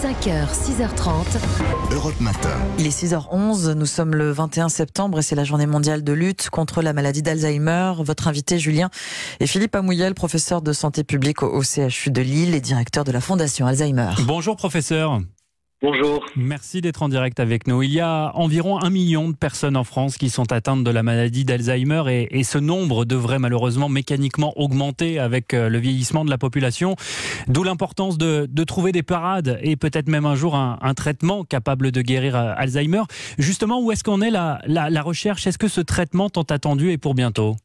5h, 6h30. Europe Matin. Il est 6h11, nous sommes le 21 septembre et c'est la journée mondiale de lutte contre la maladie d'Alzheimer. Votre invité Julien est Philippe Amouyel, professeur de santé publique au CHU de Lille et directeur de la Fondation Alzheimer. Bonjour professeur. Bonjour. Merci d'être en direct avec nous. Il y a environ 1 million de personnes en France qui sont atteintes de la maladie d'Alzheimer et ce nombre devrait malheureusement mécaniquement augmenter avec le vieillissement de la population. D'où l'importance de trouver des parades et peut-être même un jour un traitement capable de guérir Alzheimer. Justement, où est-ce qu'on est la recherche? Est-ce que ce traitement tant attendu est pour bientôt?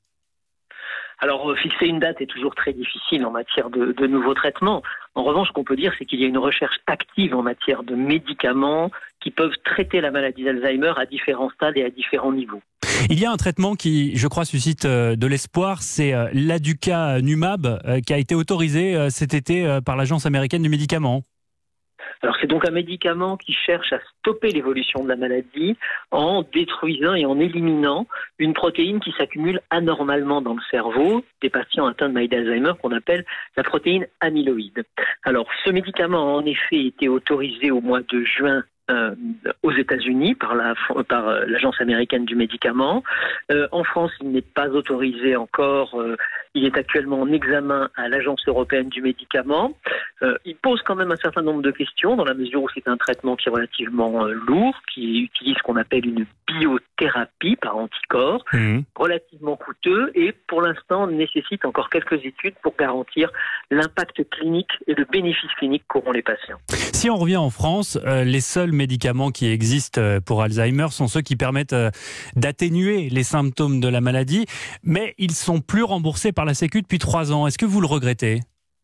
Alors, fixer une date est toujours très difficile en matière de nouveaux traitements. En revanche, ce qu'on peut dire, c'est qu'il y a une recherche active en matière de médicaments qui peuvent traiter la maladie d'Alzheimer à différents stades et à différents niveaux. Il y a un traitement qui, je crois, suscite de l'espoir, c'est l'aducanumab qui a été autorisé cet été par l'Agence américaine du médicament. Alors c'est donc un médicament qui cherche à stopper l'évolution de la maladie en détruisant et en éliminant une protéine qui s'accumule anormalement dans le cerveau des patients atteints de maladie d'Alzheimer qu'on appelle la protéine amyloïde. Alors ce médicament a en effet été autorisé au mois de juin aux États-Unis par l'Agence américaine du médicament. En France, il n'est pas autorisé encore. Il est actuellement en examen à l'Agence européenne du médicament. Il pose quand même un certain nombre de questions dans la mesure où c'est un traitement qui est relativement lourd, qui utilise ce qu'on appelle une biothérapie par anticorps, relativement coûteux et pour l'instant nécessite encore quelques études pour garantir l'impact clinique et le bénéfice clinique qu'auront les patients. Si on revient en France, les seuls médicaments qui existent pour Alzheimer sont ceux qui permettent d'atténuer les symptômes de la maladie, mais ils sont plus remboursés par la Sécu depuis 3 ans. Est-ce que vous le regrettez ?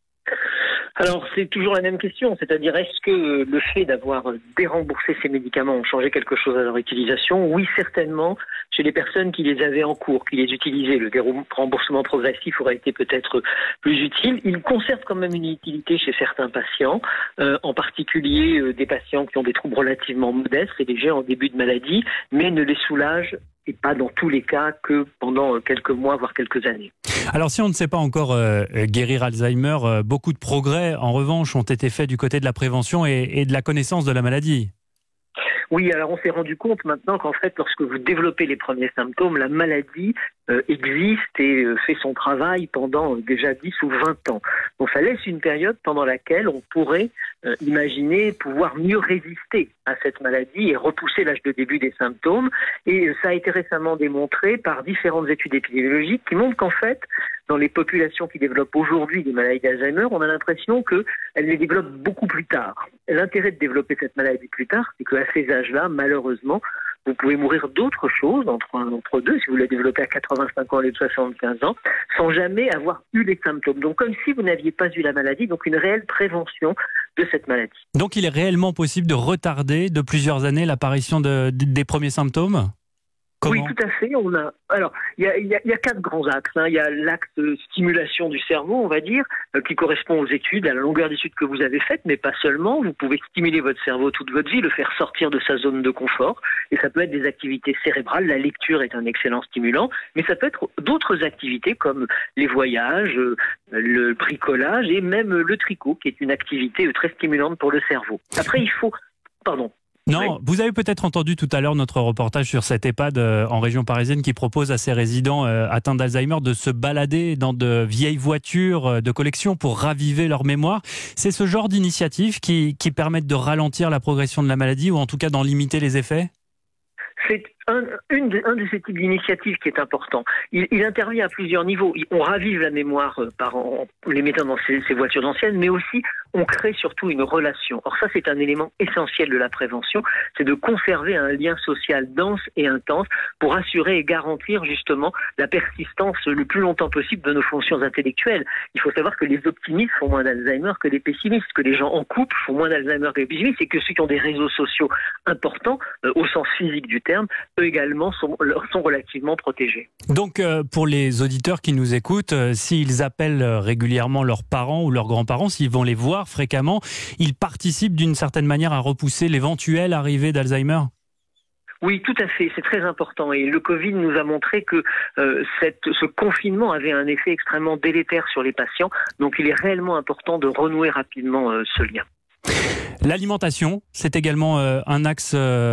Alors, c'est toujours la même question, c'est-à-dire est-ce que le fait d'avoir déremboursé ces médicaments ont changé quelque chose à leur utilisation? Oui, certainement, chez les personnes qui les avaient en cours, qui les utilisaient. Le déremboursement progressif aurait été peut-être plus utile. Il conserve quand même une utilité chez certains patients, en particulier des patients qui ont des troubles relativement modestes et légers en début de maladie, mais ne les soulage et pas dans tous les cas que pendant quelques mois, voire quelques années. Alors si on ne sait pas encore guérir Alzheimer, beaucoup de progrès en revanche ont été faits du côté de la prévention et de la connaissance de la maladie. Oui, alors on s'est rendu compte maintenant qu'en fait, lorsque vous développez les premiers symptômes, la maladie existe et fait son travail pendant déjà 10 ou 20 ans. Donc ça laisse une période pendant laquelle on pourrait imaginer pouvoir mieux résister à cette maladie et repousser l'âge de début des symptômes. Et ça a été récemment démontré par différentes études épidémiologiques qui montrent qu'en fait, dans les populations qui développent aujourd'hui des maladies d'Alzheimer, on a l'impression qu'elles les développent beaucoup plus tard. L'intérêt de développer cette maladie plus tard, c'est qu'à ces âges-là, malheureusement, vous pouvez mourir d'autres choses entre deux, si vous la développez à 85 ans et 75 ans, sans jamais avoir eu les symptômes. Donc comme si vous n'aviez pas eu la maladie, donc une réelle prévention de cette maladie. Donc il est réellement possible de retarder de plusieurs années l'apparition des premiers symptômes ? Comment ? Oui, tout à fait. Alors, il y a 4 grands axes. Il y a l'axe de stimulation du cerveau, on va dire, qui correspond aux études, à la longueur d'études que vous avez faites, mais pas seulement. Vous pouvez stimuler votre cerveau toute votre vie, le faire sortir de sa zone de confort. Et ça peut être des activités cérébrales. La lecture est un excellent stimulant, mais ça peut être d'autres activités comme les voyages, le bricolage et même le tricot, qui est une activité très stimulante pour le cerveau. Après, Non, oui. Vous avez peut-être entendu tout à l'heure notre reportage sur cette EHPAD en région parisienne qui propose à ses résidents atteints d'Alzheimer de se balader dans de vieilles voitures de collection pour raviver leur mémoire. C'est ce genre d'initiatives qui permettent de ralentir la progression de la maladie ou en tout cas d'en limiter les effets ? C'est un de ces types d'initiatives qui est important. Il intervient à plusieurs niveaux. On ravive la mémoire en les mettant dans ces voitures anciennes, mais aussi on crée surtout une relation. Or ça, c'est un élément essentiel de la prévention, c'est de conserver un lien social dense et intense pour assurer et garantir justement la persistance le plus longtemps possible de nos fonctions intellectuelles. Il faut savoir que les optimistes font moins d'Alzheimer que les pessimistes, que les gens en couple font moins d'Alzheimer que les pessimistes, et que ceux qui ont des réseaux sociaux importants, au sens physique du terme, eux également sont relativement protégés. Donc pour les auditeurs qui nous écoutent, s'ils appellent régulièrement leurs parents ou leurs grands-parents, s'ils vont les voir fréquemment, ils participent d'une certaine manière à repousser l'éventuelle arrivée d'Alzheimer ? Oui, tout à fait, c'est très important. Et le Covid nous a montré que ce confinement avait un effet extrêmement délétère sur les patients. Donc il est réellement important de renouer rapidement ce lien. L'alimentation, c'est également un axe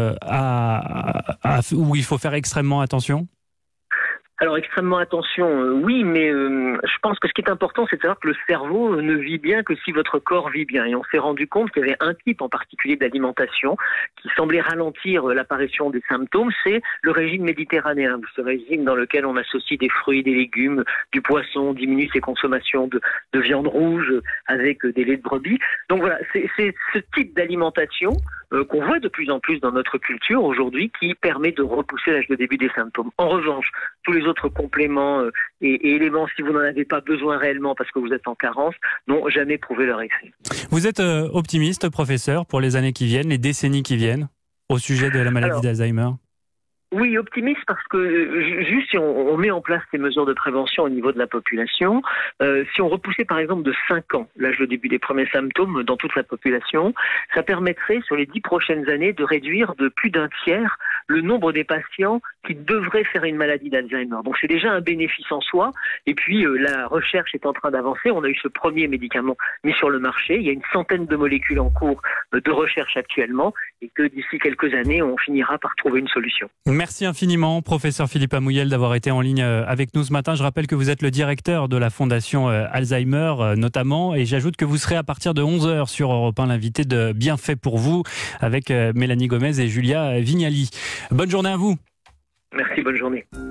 où il faut faire extrêmement attention. Alors extrêmement attention, oui, mais je pense que ce qui est important, c'est de savoir que le cerveau ne vit bien que si votre corps vit bien. Et on s'est rendu compte qu'il y avait un type en particulier d'alimentation qui semblait ralentir l'apparition des symptômes, c'est le régime méditerranéen. Ce régime dans lequel on associe des fruits, des légumes, du poisson, on diminue ses consommations de viande rouge avec des laits de brebis. Donc voilà, c'est ce type d'alimentation qu'on voit de plus en plus dans notre culture aujourd'hui qui permet de repousser l'âge de début des symptômes. En revanche, tous les autres compléments et éléments, si vous n'en avez pas besoin réellement parce que vous êtes en carence, n'ont jamais prouvé leur effet. Vous êtes optimiste, professeur, pour les années qui viennent, les décennies qui viennent, au sujet de la maladie d'Alzheimer? Oui, optimiste parce que juste si on met en place ces mesures de prévention au niveau de la population, si on repoussait par exemple de 5 ans l'âge de début des premiers symptômes dans toute la population, ça permettrait sur les 10 prochaines années de réduire de plus d'un tiers le nombre des patients qui devraient faire une maladie d'Alzheimer. Donc c'est déjà un bénéfice en soi. Et puis la recherche est en train d'avancer. On a eu ce premier médicament mis sur le marché. Il y a une centaine de molécules en cours de recherche actuellement et que d'ici quelques années, on finira par trouver une solution. Merci infiniment, professeur Philippe Amouyel, d'avoir été en ligne avec nous ce matin. Je rappelle que vous êtes le directeur de la Fondation Alzheimer, notamment, et j'ajoute que vous serez à partir de 11h sur Europe 1, l'invité de Bienfait pour vous, avec Mélanie Gomez et Julia Vignali. Bonne journée à vous. Merci, bonne journée.